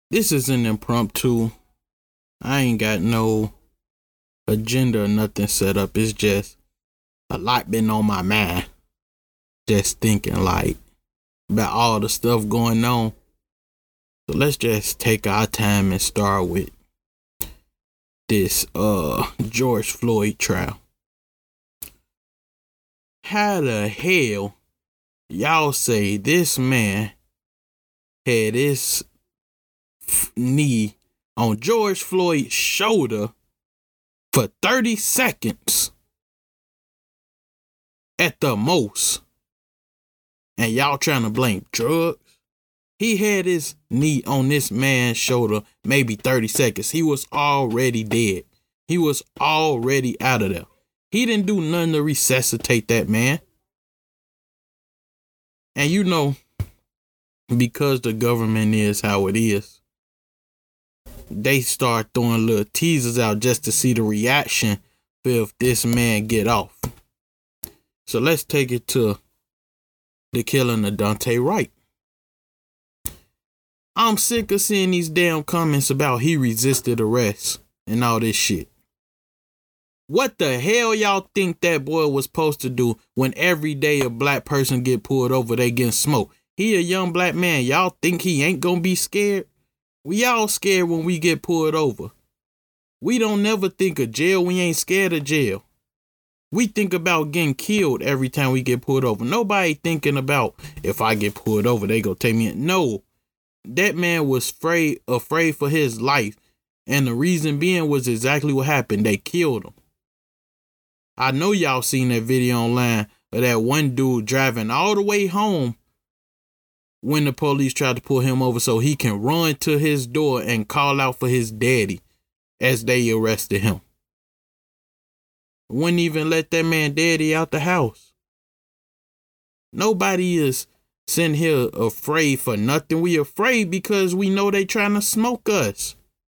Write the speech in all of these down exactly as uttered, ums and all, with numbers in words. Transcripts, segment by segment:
This is an impromptu. I ain't got no agenda or nothing set up. It's just a lot been on my mind. Just thinking like about all the stuff going on. So let's just take our time and start with this uh George Floyd trial. How the hell y'all say this man had his knee on George Floyd's shoulder for thirty seconds at the most, and y'all trying to blame drugs? He had his knee on this man's shoulder maybe thirty seconds. He was already dead. He was already out of there. He didn't do nothing to resuscitate that man. And you know, because the government is how it is, they start throwing little teasers out just to see the reaction if this man get off. So let's take it to the killing of Daunte Wright. I'm sick of seeing these damn comments about he resisted arrest and all this shit. What the hell y'all think that boy was supposed to do when every day a black person get pulled over, they getting smoked? He a young black man. Y'all think he ain't gonna be scared? We all scared when we get pulled over. We don't never think of jail. We ain't scared of jail. We think about getting killed every time we get pulled over. Nobody thinking about if I get pulled over, they gonna take me in. No, that man was afraid, afraid for his life. And the reason being was exactly what happened. They killed him. I know y'all seen that video online of that one dude driving all the way home when the police tried to pull him over so he can run to his door and call out for his daddy as they arrested him. Wouldn't even let that man daddy out the house. Nobody is sitting here afraid for nothing. We afraid because we know they trying to smoke us.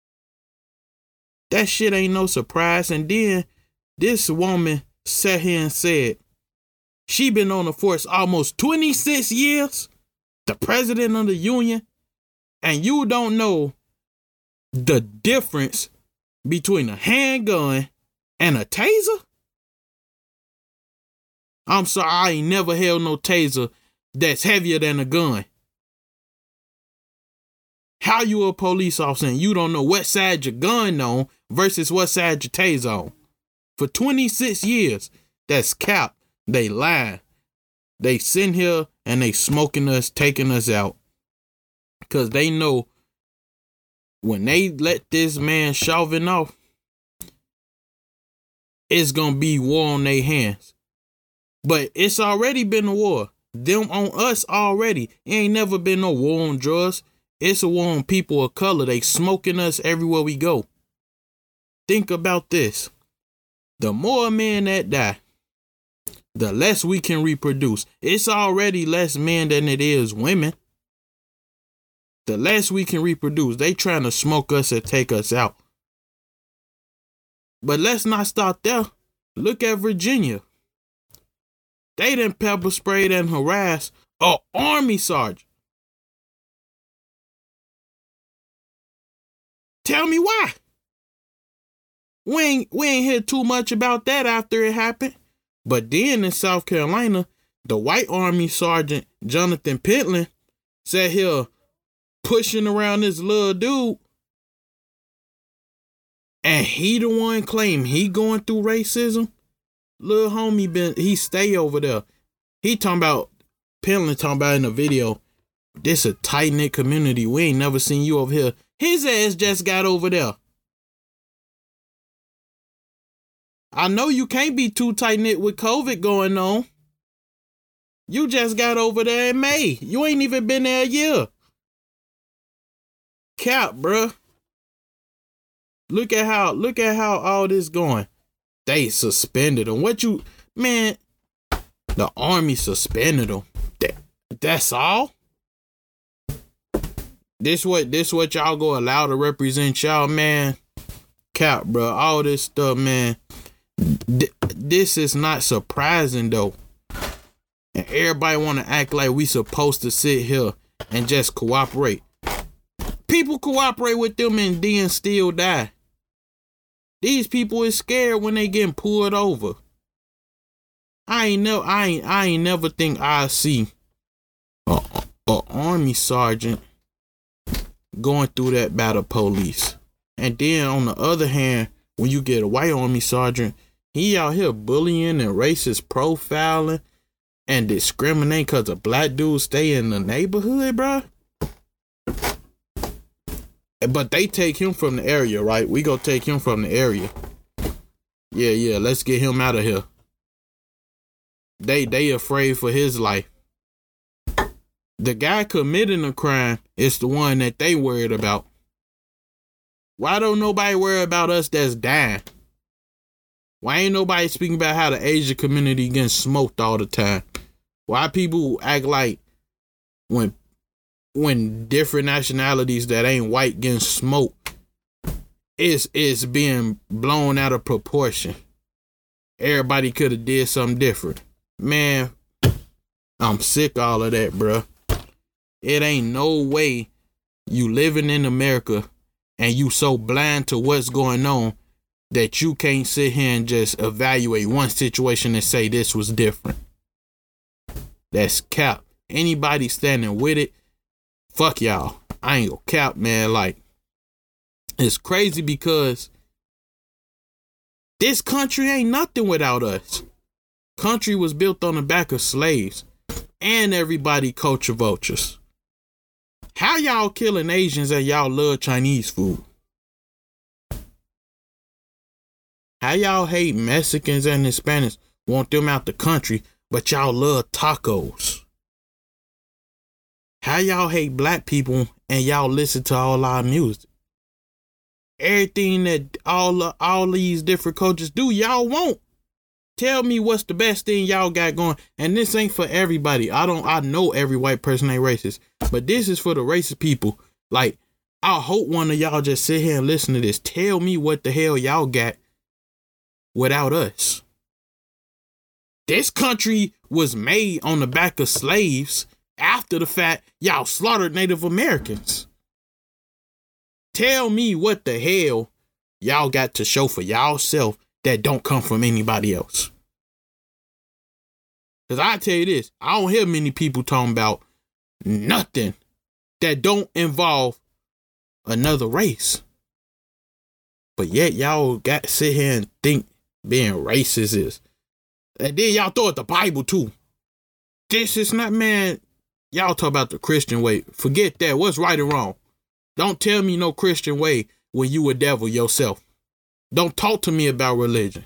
That shit ain't no surprise. And then this woman sat here and said she been on the force almost twenty-six years, the president of the union, and you don't know the difference between a handgun and a taser? I'm sorry, I ain't never held no taser that's heavier than a gun. How you a police officer and you don't know what side your gun on versus what side your taser on? For twenty-six years, that's cap. They lying. They sitting here and they smoking us, taking us out. Because they know when they let this man Chauvin off, it's going to be war on their hands. But it's already been a war. Them on us already. It ain't never been no war on drugs. It's a war on people of color. They smoking us everywhere we go. Think about this. The more men that die, the less we can reproduce. It's already less men than it is women. The less we can reproduce. They trying to smoke us and take us out. But let's not stop there. Look at Virginia. They done pepper sprayed and harassed an army sergeant. Tell me why. We ain't, we ain't hear too much about that after it happened. But then in South Carolina, the white army sergeant, Jonathan Pentland, sat here pushing around this little dude. And he the one claim he going through racism. Little homie been, he stay over there. He talking about, Pentland talking about in the video, this a tight-knit community. We ain't never seen you over here. His ass just got over there. I know you can't be too tight-knit with COVID going on. You just got over there in May. You ain't even been there a year. Cap, bruh. Look at how, look at how all this going. They suspended him. What you, man, the army suspended him. That, that's all? This what, this what y'all go allow to represent y'all, man? Cap, bruh. All this stuff, man. This is not surprising though, and everybody want to act like we supposed to sit here and just cooperate. People cooperate with them and then still die. These people is scared when they getting pulled over. I ain't never, I ain't, I ain't never think I see a, a army sergeant going through that by the police. And then on the other hand, when you get a white army sergeant, he out here bullying and racist profiling and discriminating because a black dude stay in the neighborhood, bruh. But they take him from the area, right? We go take him from the area. Yeah, yeah, let's get him out of here. They they afraid for his life. The guy committing the crime is the one that they worried about. Why don't nobody worry about us that's dying? Why ain't nobody speaking about how the Asian community getting smoked all the time? Why people act like when when different nationalities that ain't white getting smoked, it's, it's being blown out of proportion. Everybody could have did something different. Man, I'm sick of all of that, bruh. It ain't no way you living in America and you so blind to what's going on that you can't sit here and just evaluate one situation and say this was different. That's cap. Anybody standing with it, fuck y'all. I ain't gonna cap, man. Like, it's crazy because this country ain't nothing without us. Country was built on the back of slaves and everybody culture vultures. How y'all killing Asians and y'all love Chinese food? How y'all hate Mexicans and Hispanics, want them out the country, but y'all love tacos? How y'all hate black people and y'all listen to all our music? Everything that all all these different cultures do, y'all won't. Tell me what's the best thing y'all got going. And this ain't for everybody. I don't I know every white person ain't racist, but this is for the racist people. Like, I hope one of y'all just sit here and listen to this. Tell me what the hell y'all got without us. This country was made on the back of slaves. After the fact, y'all slaughtered Native Americans. Tell me what the hell y'all got to show for y'all self that don't come from anybody else. Because I tell you this, I don't hear many people talking about nothing that don't involve another race. But yet y'all got to sit here and think being racist is. And then y'all throw it the Bible too. This is not, man. Y'all talk about the Christian way. Forget that. What's right and wrong? Don't tell me no Christian way when you a devil yourself. Don't talk to me about religion.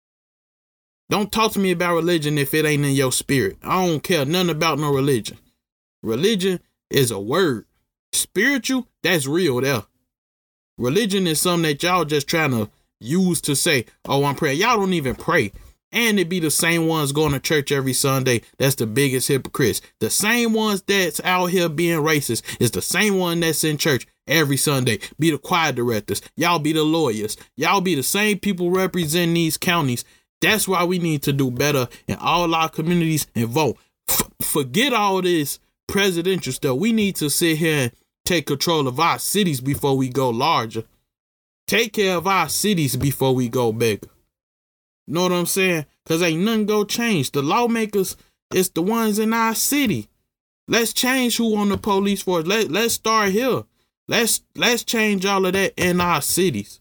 Don't talk to me about religion if it ain't in your spirit. I don't care nothing about no religion. Religion is a word. Spiritual, that's real there. Religion is something that y'all just trying to use to say, oh, I'm praying. Y'all don't even pray. And it be the same ones going to church every Sunday. That's the biggest hypocrites. The same ones that's out here being racist is the same one that's in church every Sunday. Be the choir directors. Y'all be the lawyers. Y'all be the same people representing these counties. That's why we need to do better in all our communities and vote. F- forget all this presidential stuff. We need to sit here and take control of our cities before we go larger. Take care of our cities before we go bigger. Know what I'm saying? Because ain't nothing go change. The lawmakers is the ones in our city. Let's change who on the police force. Let, let's start here. Let's let's change all of that in our cities.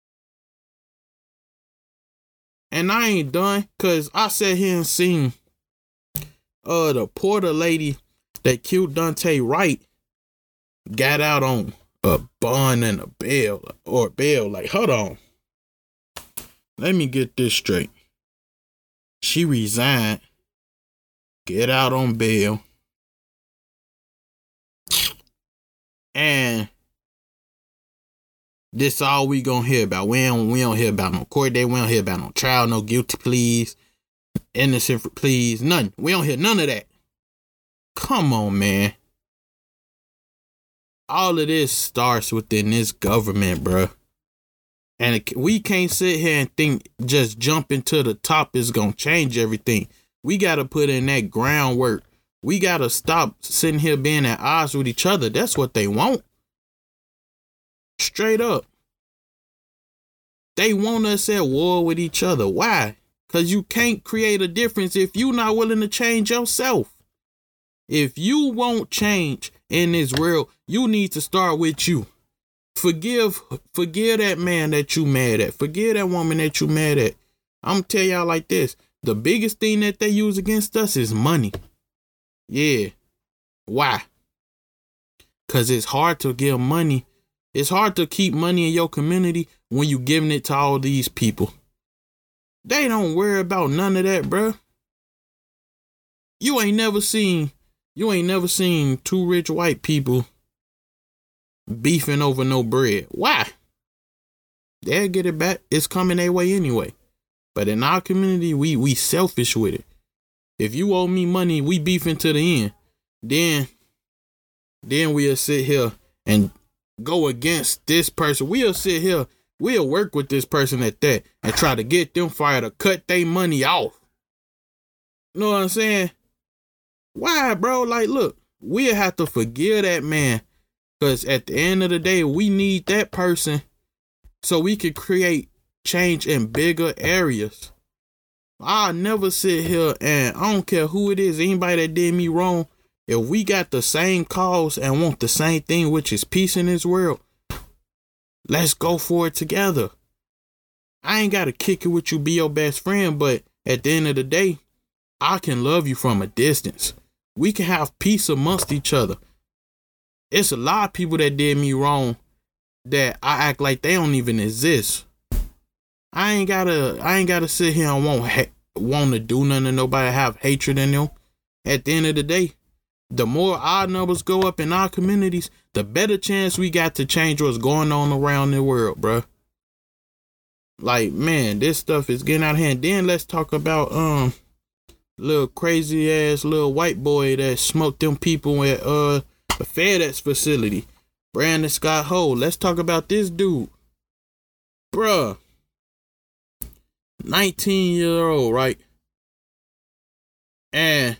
And I ain't done, because I sat here and seen uh, the Porter lady that killed Dante Wright got out on a bond and a bail. Or bail. Like, hold on. Let me get this straight. She resigned, get out on bail, and this all we gonna hear about. We don't, we don't hear about no court date. We don't hear about no trial, no guilty pleas, innocent pleas, none. We don't hear none of that. Come on, man. All of this starts within this government, bruh. And it, we can't sit here and think just jumping to the top is going to change everything. We got to put in that groundwork. We got to stop sitting here being at odds with each other. That's what they want. Straight up. They want us at war with each other. Why? Because you can't create a difference if you're not willing to change yourself. If you won't change in this world, you need to start with you. Forgive, forgive that man that you mad at. Forgive that woman that you mad at. I'm going to tell y'all like this. The biggest thing that they use against us is money. Yeah. Why? Because it's hard to give money. It's hard to keep money in your community when you giving it to all these people. They don't worry about none of that, bruh. You ain't never seen, you ain't never seen two rich white people beefing over no bread. Why? They'll get it back. It's coming their way anyway. But in our community, we we selfish with it. If you owe me money, we beefing to the end. Then, then we'll sit here and go against this person. We'll sit here, we'll work with this person at that and try to get them fired or cut their money off. You know what I'm saying? Why, bro? Like, look, we'll have to forgive that man. Because at the end of the day, we need that person so we can create change in bigger areas. I'll never sit here and I don't care who it is, anybody that did me wrong. If we got the same cause and want the same thing, which is peace in this world, let's go for it together. I ain't got to kick it with you, be your best friend, but at the end of the day, I can love you from a distance. We can have peace amongst each other. It's a lot of people that did me wrong that I act like they don't even exist. I ain't gotta, I ain't gotta sit here and want, ha- want to do nothing to nobody, have hatred in them. At the end of the day, the more our numbers go up in our communities, the better chance we got to change what's going on around the world, bruh. Like, man, this stuff is getting out of hand. Then let's talk about, um, little crazy ass little white boy that smoked them people at, uh, a FedEx facility. Brandon Scott Ho. Let's talk about this dude. Bruh. nineteen year old, right? And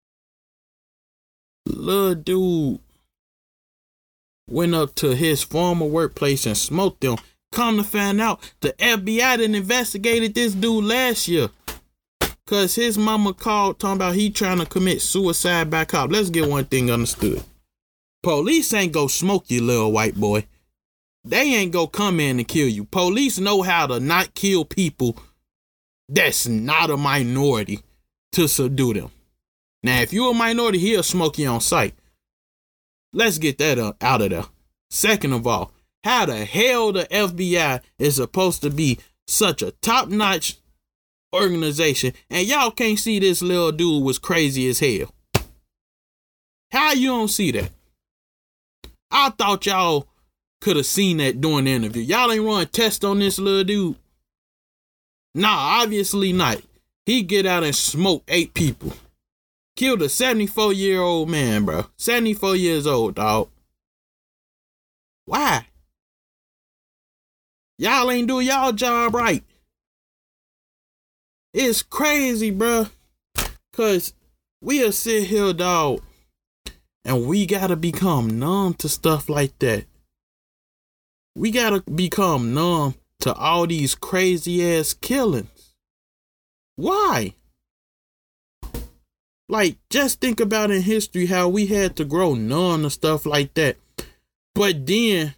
little dude went up to his former workplace and smoked them. Come to find out, the F B I done investigated this dude last year. Cause his mama called talking about he trying to commit suicide by cop. Let's get one thing understood. Police ain't go smoke you, little white boy. They ain't go come in and kill you. Police know how to not kill people that's not a minority to subdue them. Now, if you're a minority, he'll smoke you on sight. Let's get that uh, out of there. Second of all, how the hell the F B I is supposed to be such a top-notch organization and y'all can't see this little dude was crazy as hell? How you don't see that? I thought y'all could have seen that during the interview. Y'all ain't run a test on this little dude. Nah, obviously not. He get out and smoke eight people. Killed a seventy-four year old man, bro. seventy-four years old, dog. Why? Y'all ain't do y'all job right. It's crazy, bro. Cause we'll sit here, dog, and we gotta become numb to stuff like that. We gotta become numb to all these crazy ass killings. Why? Like, just think about in history how we had to grow numb to stuff like that. But then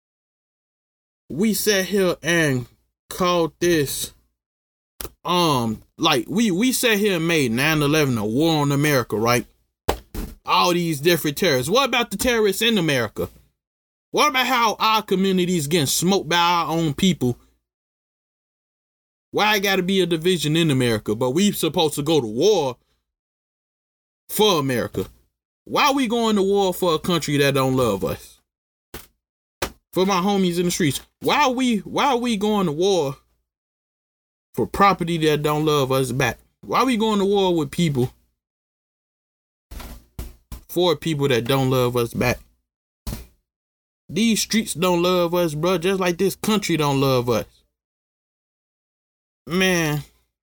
we sat here and called this um like we we sat here and made nine eleven a war on America, right? All these different terrorists. What about the terrorists in America? What about how our communities getting smoked by our own people? Why it gotta be a division in America, but we supposed to go to war for America? Why we going to war for a country that don't love us? For my homies in the streets, why we why are we going to war for property that don't love us back? Why are we going to war with people for people that don't love us back? These streets don't love us, bro, just like this country don't love us. Man,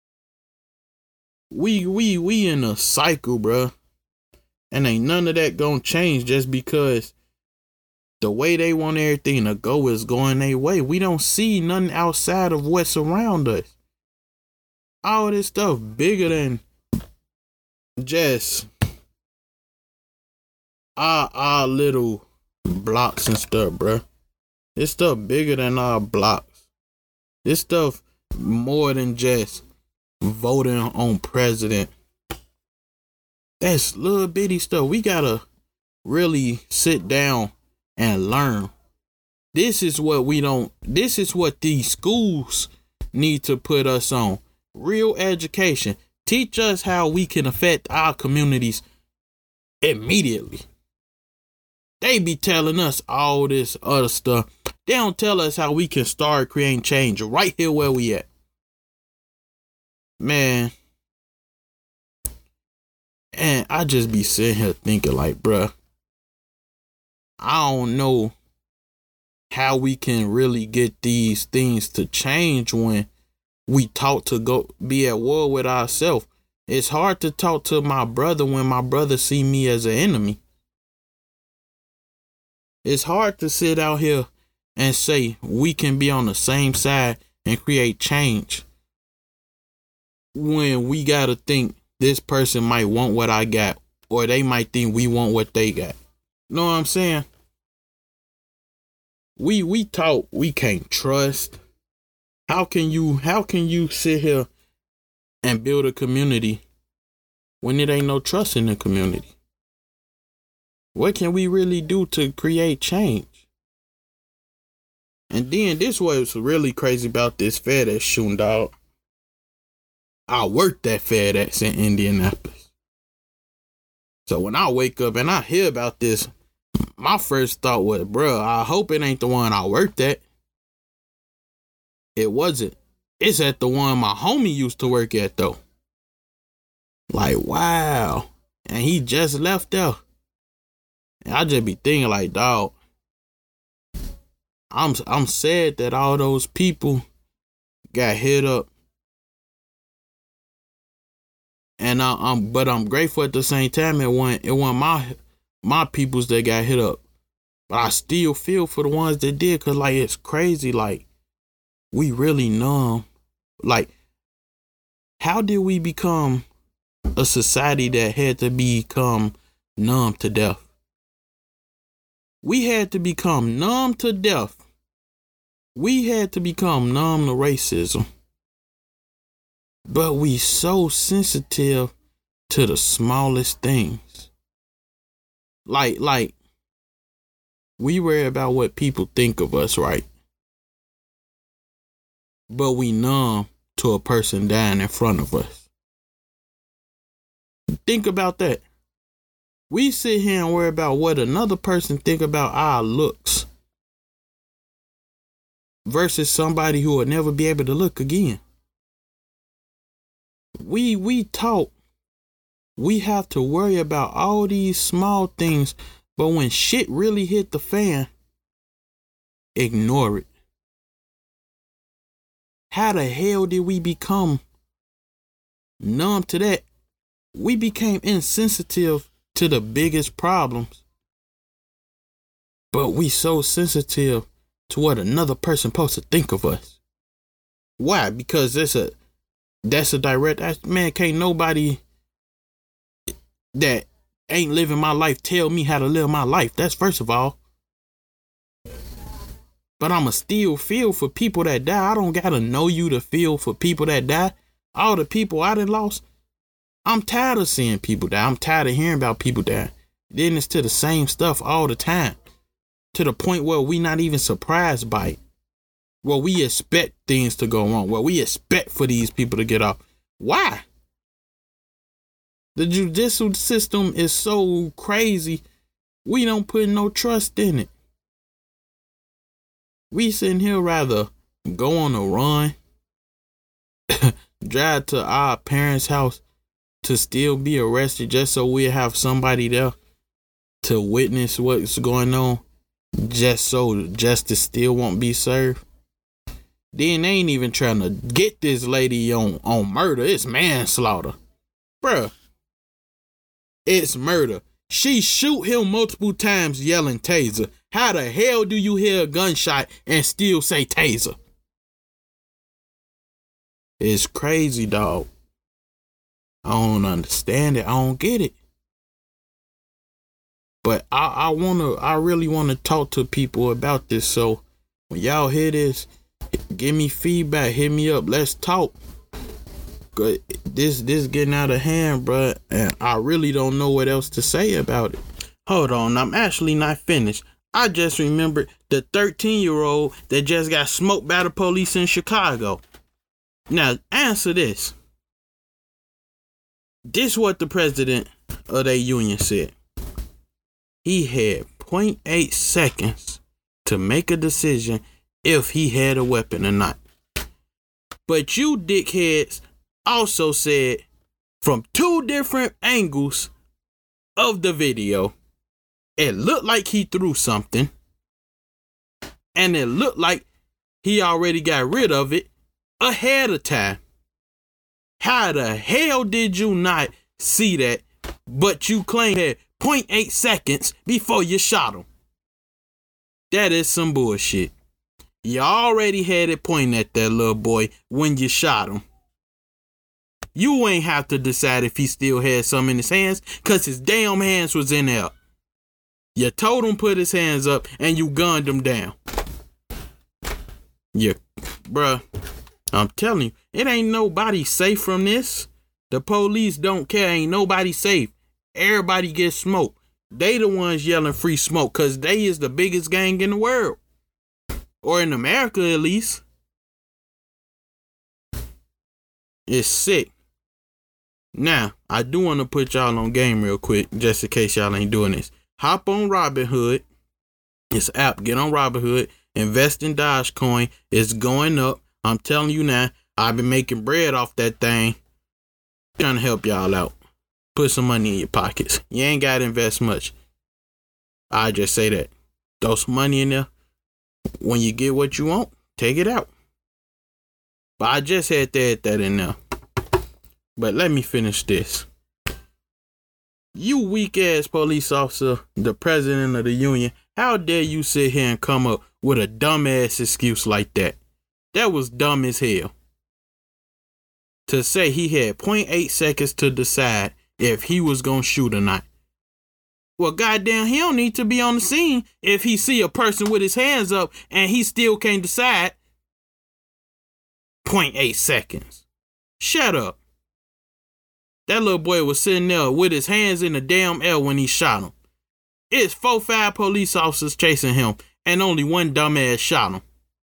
we we we in a cycle, bro, and ain't none of that gonna change just because The way they want everything to go is going their way. We don't see nothing outside of what's around us. All this stuff bigger than just our, our little blocks and stuff, bruh. This stuff bigger than our blocks. This stuff more than just voting on president. That's little bitty stuff. We gotta really sit down and learn. This is what we don't, this is what these schools need to put us on. Real education. Teach us how we can affect our communities immediately. They be telling us all this other stuff. They don't tell us how we can start creating change right here where we at. Man. And I just be sitting here thinking like, bruh, I don't know how we can really get these things to change when we talk to go be at war with ourselves. It's hard to talk to my brother when my brother see me as an enemy. It's hard to sit out here and say we can be on the same side and create change when we gotta think this person might want what I got, or they might think we want what they got. You know what I'm saying? We we taught we can't trust. How can you how can you sit here and build a community when it ain't no trust in the community? What can we really do to create change? And then this was really crazy about this FedEx shooting, dog. I worked at FedEx in Indianapolis. So when I wake up and I hear about this, my first thought was, bro, I hope it ain't the one I worked at. It wasn't. It's at the one my homie used to work at, though. Like, wow. And he just left there. And I just be thinking like, dog, I'm I'm sad that all those people got hit up. And I, I'm but I'm grateful at the same time it wasn't it wasn't my my peoples that got hit up. But I still feel for the ones that did, cause like it's crazy, like we really numb. Like, how did we become a society that had to become numb to death? We had to become numb to death. We had to become numb to racism. But we so sensitive to the smallest things. Like, like, we worry about what people think of us, right? But we numb to a person dying in front of us. Think about that. We sit here and worry about what another person think about our looks versus somebody who will never be able to look again. We we taught we have to worry about all these small things, but when shit really hit the fan, ignore it. How the hell did we become numb to that? We became insensitive to the biggest problems, but we so sensitive to what another person supposed to think of us. Why? Because that's a that's a direct man. Can't nobody that ain't living my life tell me how to live my life. That's first of all. But I'ma still feel for people that die. I don't gotta know you to feel for people that die. All the people I done lost, I'm tired of seeing people die. I'm tired of hearing about people die. Then it's to the same stuff all the time. To the point where we not even surprised by it. Where we expect things to go wrong. Where we expect for these people to get off. Why? The judicial system is so crazy. We don't put no trust in it. We sitting here rather go on a run. Drive to our parents' house to still be arrested just so we have somebody there to witness what's going on, just so justice still won't be served. Then they ain't even trying to get this lady on, on murder. It's manslaughter. Bruh. It's murder. She shoot him multiple times yelling taser. How the hell do you hear a gunshot and still say taser? It's crazy, dog. I don't understand it. I don't get it. But I, I wanna, I really wanna talk to people about this. So when y'all hear this, give me feedback. Hit me up. Let's talk. Cause this, this getting out of hand, bro. And I really don't know what else to say about it. Hold on, I'm actually not finished. I just remembered the thirteen-year-old that just got smoked by the police in Chicago. Now, answer this. This is what the president of their union said. He had zero point eight seconds to make a decision if he had a weapon or not. But you dickheads also said from two different angles of the video, it looked like he threw something, and it looked like he already got rid of it ahead of time. How the hell did you not see that, but you claim had zero point eight seconds before you shot him? That is some bullshit. You already had it pointing at that little boy when you shot him. You ain't have to decide if he still had some in his hands, cause his damn hands was in there. You told him put his hands up and you gunned him down. Yeah, bruh, I'm telling you, it ain't nobody safe from this. The police don't care, ain't nobody safe. Everybody gets smoked. They the ones yelling free smoke, cause they is the biggest gang in the world. Or in America at least. It's sick. Now, I do want to put y'all on game real quick, just in case y'all ain't doing this. Hop on Robinhood. It's an app. Get on Robinhood. Invest in Dogecoin. It's going up. I'm telling you now, I've been making bread off that thing. Trying to help y'all out. Put some money in your pockets. You ain't got to invest much. I just say that. Throw some money in there. When you get what you want, take it out. But I just had to add that in there. But let me finish this. You weak ass police officer, the president of the union, how dare you sit here and come up with a dumbass excuse like that? That was dumb as hell. To say he had zero point eight seconds to decide if he was gonna shoot or not. Well, goddamn, he don't need to be on the scene if he see a person with his hands up and he still can't decide. zero point eight seconds. Shut up. That little boy was sitting there with his hands in the damn air when he shot him. It's four, five police officers chasing him, and only one dumbass shot him.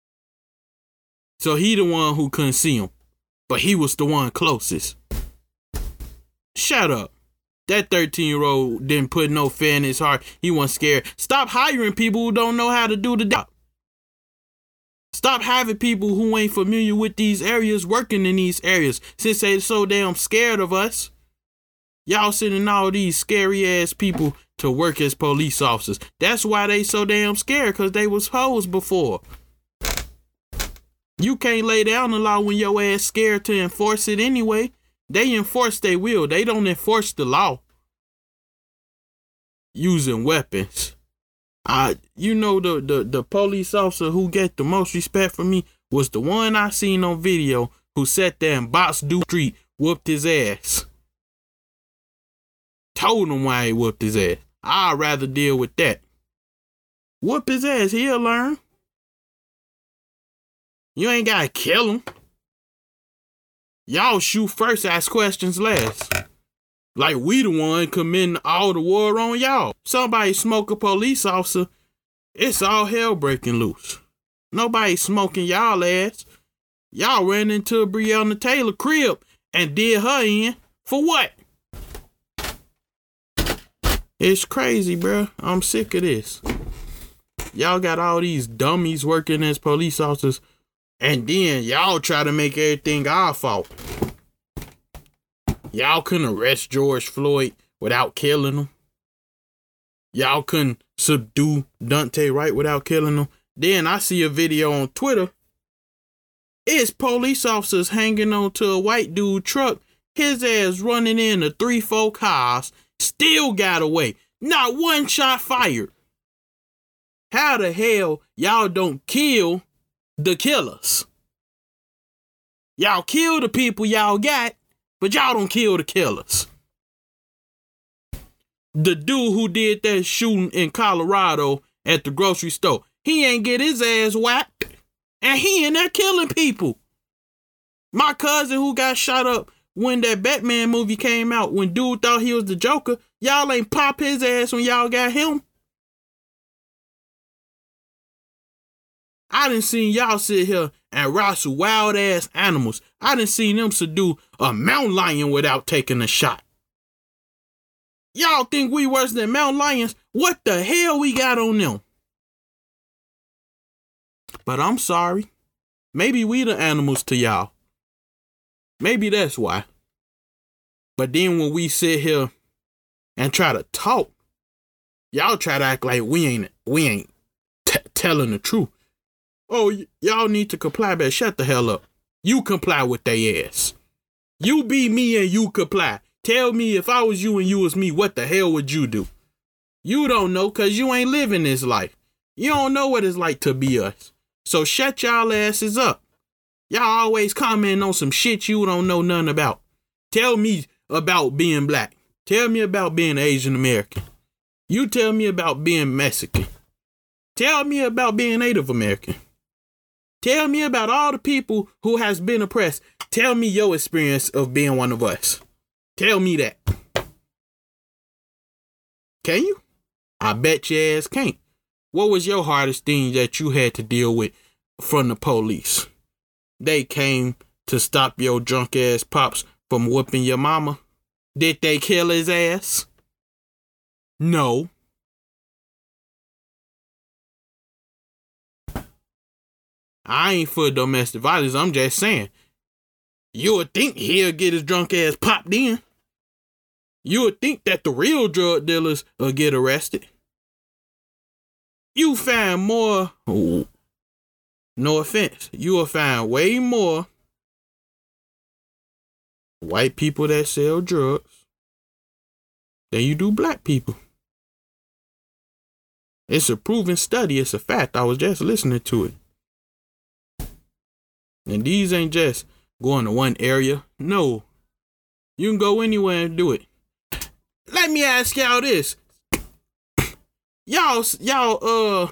So he the one who couldn't see him, but he was the one closest. Shut up. That thirteen-year-old didn't put no fear in his heart. He wasn't scared. Stop hiring people who don't know how to do the job. Stop having people who ain't familiar with these areas working in these areas since they so damn scared of us. Y'all sending all these scary ass people to work as police officers. That's why they so damn scared, because they was hoes before. You can't lay down the law when your ass scared to enforce it anyway. They enforce their will. They don't enforce the law. Using weapons. I, you know, the, the, the police officer who get the most respect from me was the one I seen on video who sat there and boxed Duke Street, whooped his ass. Told him why he whooped his ass. I'd rather deal with that. Whoop his ass, he'll learn. You ain't gotta kill him. Y'all shoot first, ask questions last. Like we the one committing all the war on y'all. Somebody smoke a police officer, it's all hell breaking loose. Nobody smoking y'all ass. Y'all ran into Breonna Taylor crib and did her in. For what? It's crazy, bro. I'm sick of this. Y'all got all these dummies working as police officers, and then y'all try to make everything our fault. Y'all couldn't arrest George Floyd without killing him. Y'all couldn't subdue Daunte Wright without killing him. Then I see a video on Twitter. It's police officers hanging onto a white dude truck. His ass running into three, four cars. Still got away. Not one shot fired. how the hell y'all don't kill the killers? Y'all kill the people y'all got, but y'all don't kill the killers. The dude who did that shooting in Colorado at the grocery store, he ain't get his ass whacked, and he in there killing people. My cousin who got shot up when that Batman movie came out, when dude thought he was the Joker, y'all ain't pop his ass when y'all got him. I done seen y'all sit here and wrestle wild ass animals. I done seen them subdue a mountain lion without taking a shot. Y'all think we worse than mountain lions? What the hell we got on them? But I'm sorry. Maybe we the animals to y'all. Maybe that's why. But then when we sit here and try to talk, y'all try to act like we ain't we ain't t- telling the truth. Oh, y- y'all need to comply, but shut the hell up. You comply with they ass. You be me and you comply. Tell me if I was you and you was me, what the hell would you do? You don't know because you ain't living this life. You don't know what it's like to be us. So shut y'all asses up. Y'all always commenting on some shit you don't know nothing about. Tell me about being black. Tell me about being Asian American. You tell me about being Mexican. Tell me about being Native American. Tell me about all the people who has been oppressed. Tell me your experience of being one of us. Tell me that. Can you? I bet your ass can't. What was your hardest thing that you had to deal with from the police? They came to stop your drunk ass pops from whooping your mama? Did they kill his ass? No. I ain't for domestic violence. I'm just saying. You would think he'll get his drunk ass popped in. You would think that the real drug dealers will get arrested. You find more, oh, no offense, you will find way more white people that sell drugs than you do black people. It's a proven study. It's a fact. I was just listening to it. And these ain't just going to one area. No. You can go anywhere and do it. Let me ask y'all this. Y'all, y'all, uh,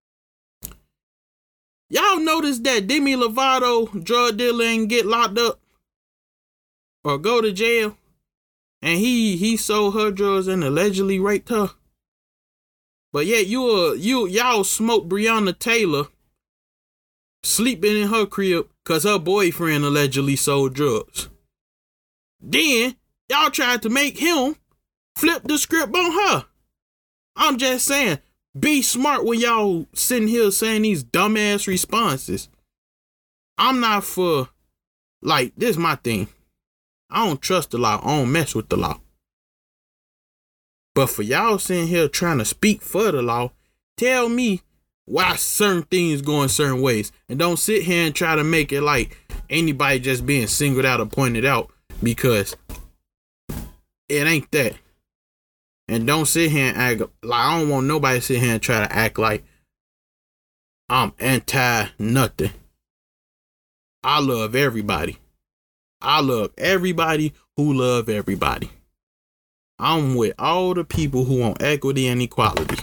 y'all notice that Demi Lovato, drug dealer, ain't get locked up or go to jail? And he, he sold her drugs and allegedly raped her. But yet you, uh, you, y'all smoke Breonna Taylor sleeping in her crib because her boyfriend allegedly sold drugs. Then y'all tried to make him flip the script on her. I'm just saying, be smart when y'all sitting here saying these dumbass responses. I'm not for, like, this is my thing. I don't trust the law. I don't mess with the law. But for y'all sitting here trying to speak for the law, tell me why certain things going certain ways. And don't sit here and try to make it like anybody just being singled out or pointed out, because it ain't that. And don't sit here and act like, I don't want nobody to sit here and try to act like I'm anti nothing. I love everybody. I love everybody who love everybody. I'm with all the people who want equity and equality.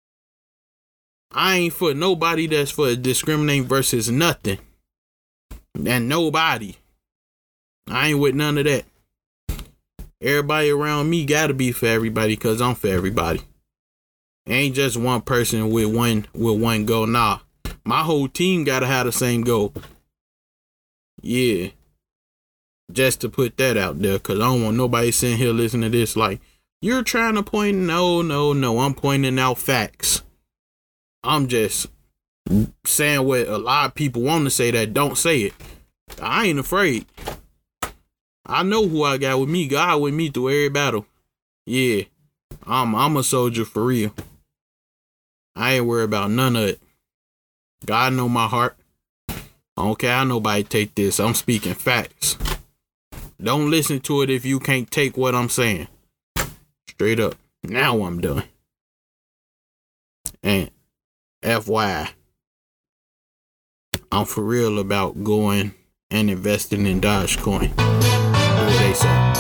I ain't for nobody that's for discriminating versus nothing. And nobody. I ain't with none of that. Everybody around me gotta be for everybody, cause I'm for everybody. Ain't just one person with one with one goal. Nah, my whole team gotta have the same goal. Yeah, just to put that out there, cause I don't want nobody sitting here listening to this like, you're trying to point. No, no, no. I'm pointing out facts. I'm just saying what a lot of people want to say that don't say it. I ain't afraid. I know who I got with me. God with me through every battle. Yeah, I'm I'm a soldier for real. I ain't worried about none of it. God know my heart. I don't care how nobody take this. I'm speaking facts. Don't listen to it if you can't take what I'm saying. Straight up. Now I'm done. And F Y I. I'm for real about going and investing in Dogecoin. Do what they say.